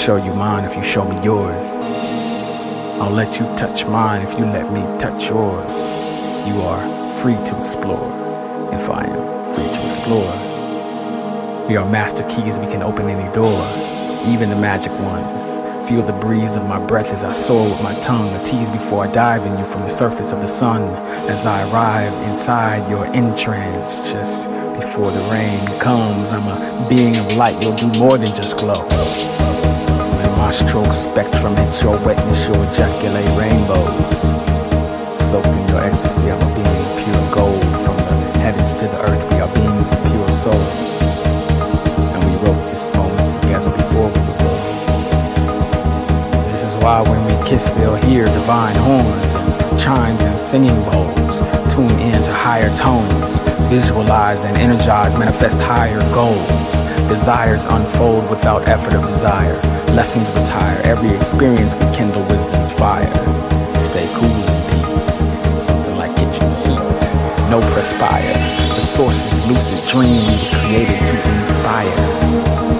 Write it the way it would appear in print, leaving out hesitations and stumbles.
show you mine if you show me yours. I'll let you touch mine if you let me touch yours. You are free to explore if I am free to explore. We are master keys, we can open any door, even the magic ones. Feel the breeze of my breath as I soar with my tongue. A tease before I dive in you from the surface of the sun. As I arrive inside your entrance, just before the rain comes, I'm a being of light, you'll do more than just glow. When my stroke spectrum hits your wetness, you'll ejaculate rainbows. Soaked in your ecstasy, I'm a being pure gold. From the heavens to the earth, we are beings of pure soul. And we wrote this moment together before we were born. This is why when we kiss, they'll hear divine horns and chimes and singing bowls. Tune in to higher tones, visualize and energize, manifest higher goals. Desires unfold without effort of desire. Lessons retire, every experience we kindle wisdom's fire. Stay cool in peace, something like kitchen heat. No perspire, the source is lucid dream we were created to inspire.